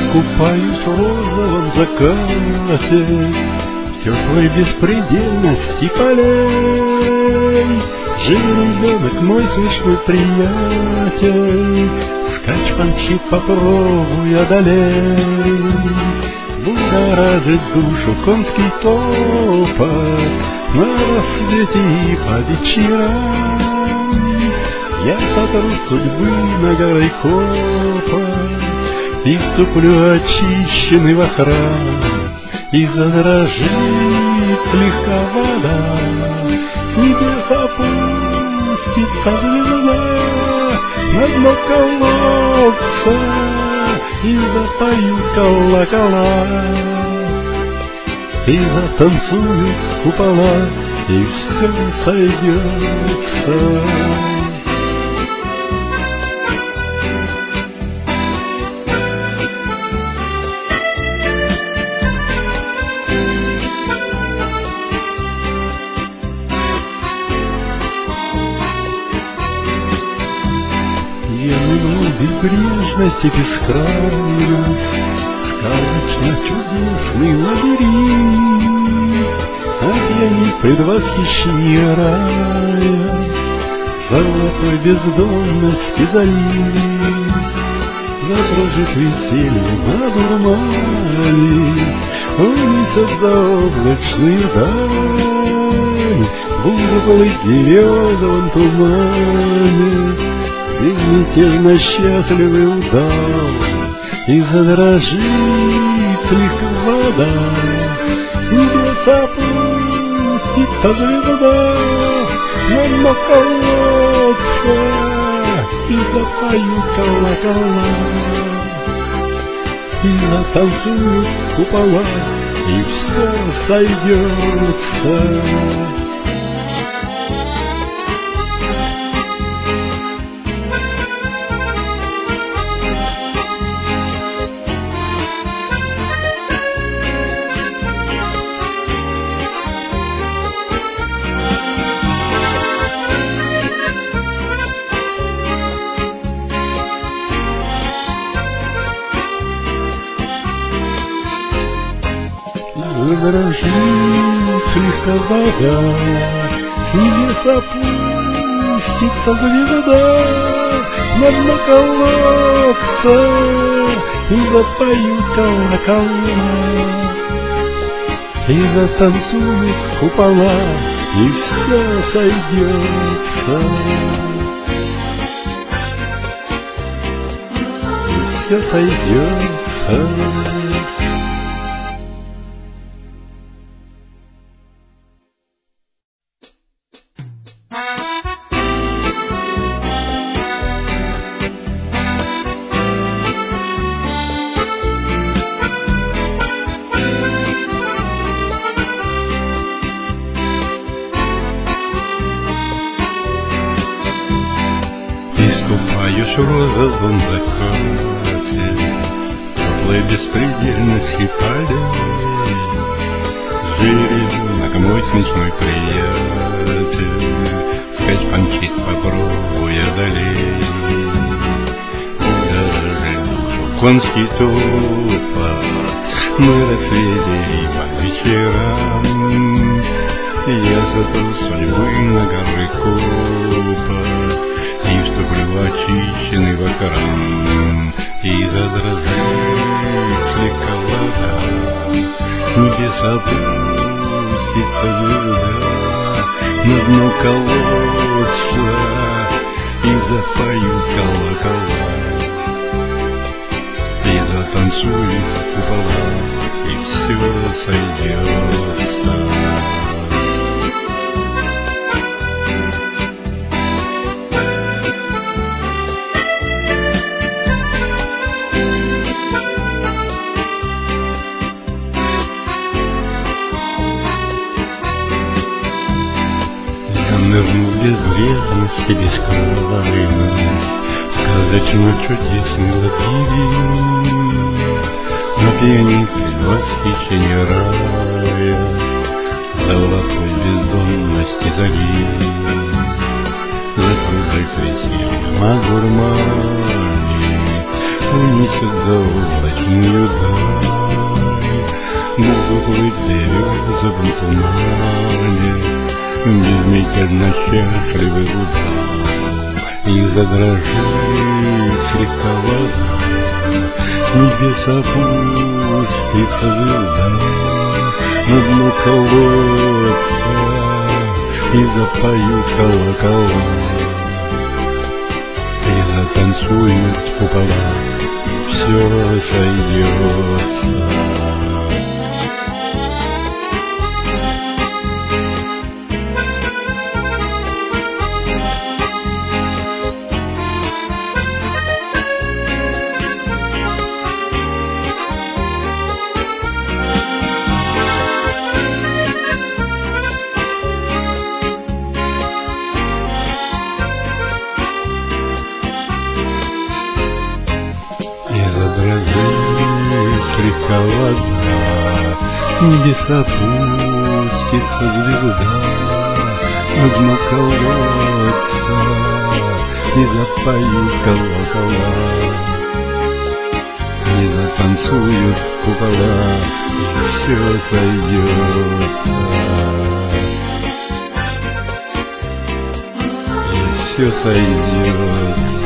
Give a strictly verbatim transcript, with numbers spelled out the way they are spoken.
Купаюсь в розовом закате, в теплой беспредельности полей. Жил ребенок мой смешной приятель, скачь, помчи, попробуй одолей. Будоражит душу конский топот на рассвете и по вечерам. Я сотру судьбы на горой копоть и вступлю очищенный во храм, и задрожит слегка вода, с небес опустится звезда на дно колодца, и запоют колокола, и затанцуют купола, и все сойдется. Безбрежности бескрайней, сказочно-чудесный лабиринт, опьянит предвосхищение рая, золотой бездонности залив. Закружит весельем одурманит, унесет заоблачную даль, буду плыть в березовом тумане, безмятежно счастливый удал, и задрожит слегка вода, с небес опустится звезда на дно колодца, и запоют колокола, и затанцуют купола, и все сойдется. Задрожит слегка вода, с небес опустится звезда на дно колодца, и запоют колокола, и затанцуют купола, и все сойдется, и все сойдется. Искупаюсь в розовом закате, теплой беспредельности полей. Жиренок мой смешной приятель, скачь, помчит, попробуй одолей. Удержи душу конский топот на рассвете и по вечерам. Я сотру судьбы на горы копоть и вступлю в очищенный во храм, и задрожит слегка вода, с небес опустится звезда на дно колодца, и запоют колокола, и затанцуют купола, и все сойдется. Нырну в безвредность и бескрайность, сказочно-чудесный лабиринт, напьянит предвосхищение рая, золотой бездонности залив. Закружит весельем одурманит, несет золотую даль. Будут плыть березы в тумане, безмятежно счастливый удар. И задрожит слегка вода, небеса пустится звезда на дно колодца, и запоют колокола, и затанцуют купола, все сойдется. Слегка вода, небеса пустится звезда на дно колодца, и запоют колокола, и затанцуют купола, и все сойдется, и все сойдется.